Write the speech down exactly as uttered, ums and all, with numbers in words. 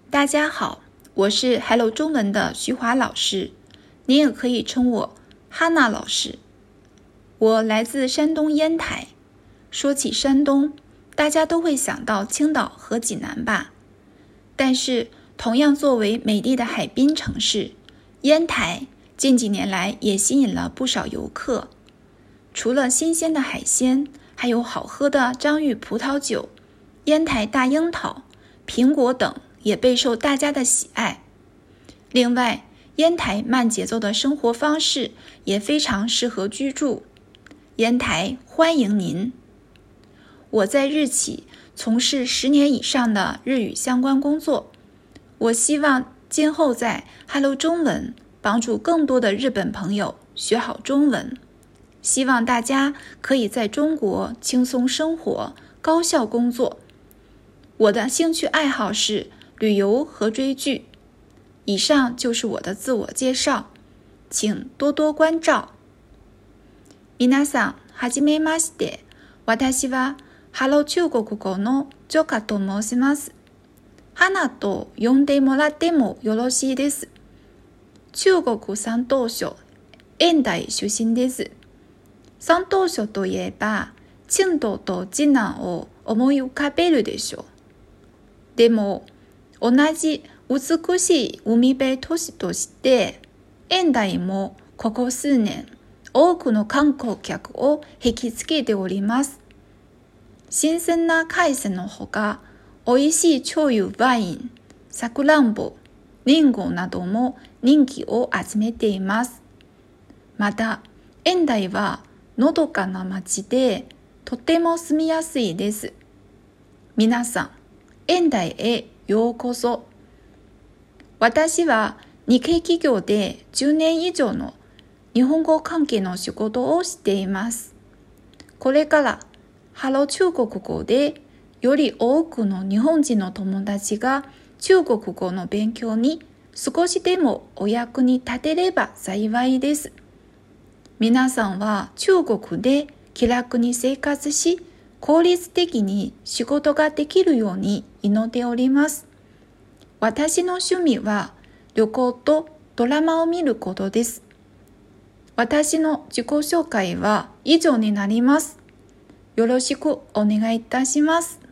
大家好，我是 Hello 中文的徐华老师，您也可以称我哈娜老师。我来自山东烟台。说起山东，大家都会想到青岛和济南吧？但是，同样作为美丽的海滨城市，烟台近几年来也吸引了不少游客。除了新鲜的海鲜，还有好喝的张裕葡萄酒、烟台大樱桃、苹果等也备受大家的喜爱。另外，烟台慢节奏的生活方式也非常适合居住。烟台欢迎您！我在日企从事十年以上的日语相关工作，我希望今后在 Hello 中文帮助更多的日本朋友学好中文。希望大家可以在中国轻松生活、高效工作。我的兴趣爱好是旅游和追剧。以上就是我的自我介绍，请多多关照。皆さん、はじめまして。私はハロー中国語のジョカと申します。花と呼んでもらってもよろしいです。中国山東省煙台出身です。山東省といえば、青島と次男を思い浮かべるでしょう。でも、同じ美しい海辺都市として、煙台もここ数年、多くの観光客を引きつけております。新鮮な海鮮のほか、美味しい醤油ワイン、さくらんぼ、リンゴなども人気を集めています。また、煙台はのどかな街で、とても住みやすいです。皆さん、煙台へようこそ。私は日系企業でじゅうねん以上の日本語関係の仕事をしています。これからハロー中国語でより多くの日本人の友達が中国語の勉強に少しでもお役に立てれば幸いです。皆さんは中国で気楽に生活し、効率的に仕事ができるように祈っております。私の趣味は旅行とドラマを見ることです。私の自己紹介は以上になります。よろしくお願いいたします。